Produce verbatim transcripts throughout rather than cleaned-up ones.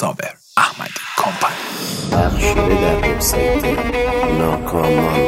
صابر احمدی کمپانی. بخشیده در وبسایت ناکامان.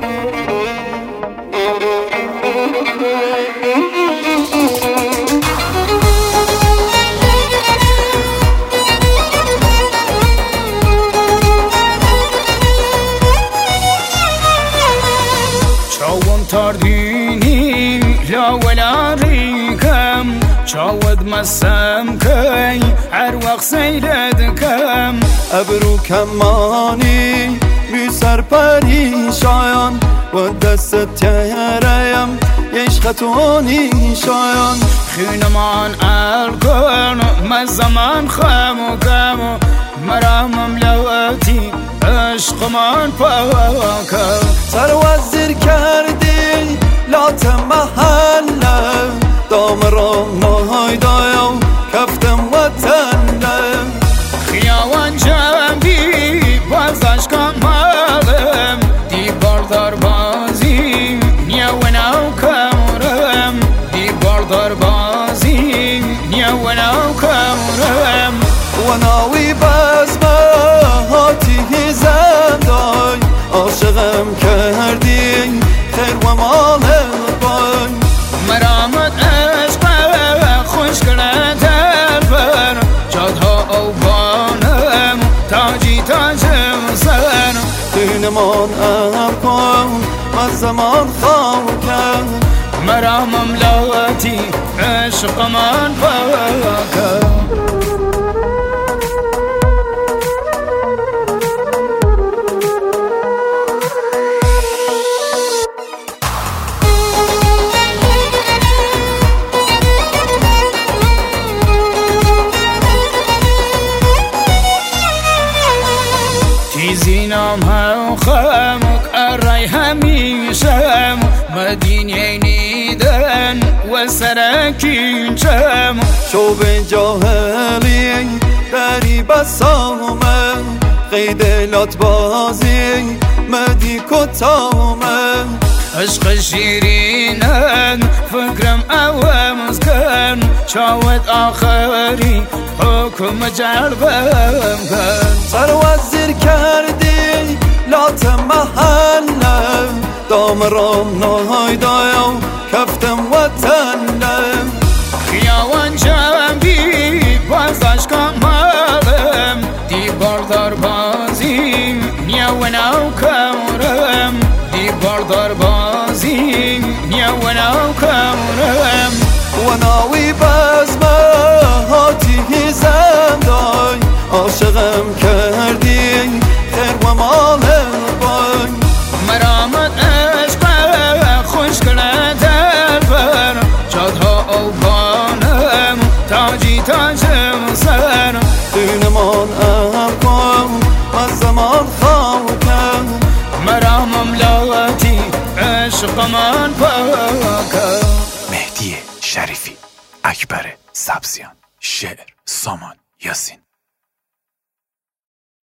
چاوم تاردینی لا ولا ریکم چاود مسم کی هر وقت سیلدکم ابرو کمانی بی سرپریشایان و دست تیریم یشختونی شایان خینمان الکن مزمان خمو کمو مرا مملوتی عشقمان پاکم سر وزیر کردی لات محله دام را مای دایم کفتم وطنه خیاوان جنبی بازش کمالم دیبار دار بازی نیاوناو کمرم دیبار دار بازی نیاوناو کمرم و ناوی بزمه هاتی زندای عاشقم کردی خیر و مال بای مرامت عشق خوش کنه دلبر جادها او بانم تاجی تاجم سر دینمان ام کن من زمان خاکم مرا مملوتی عشق من پاکم تیزینام هم خمک ارای همیشم مدینه نیدن و سرکین چم شوب جاهلی دری بسامه قید لات بازی مدی کتامه عشق شیرینن فکرم اوامز کن چاوت آخری حکم جربم کن سر وزیر کردی لات محله دام رام نای دایم کفتم وطنه خیاوان جنبی بازش کمالم دیبار دار بازی نیاوناو کمرم دیبار دار بازی نیاوناو کمرم و ناوی بزمه هاتی زندای عاشقم کردی خیر و مال بای مرامت عشق خوش کنه دلبر جادها او بانم تاجی تاجم سر دینمان ام کن من زمان خاکم مرا مملوتی عشق من پاکم. مهدی شریفی، اکبر سبزیان، شعر سامان یاسین.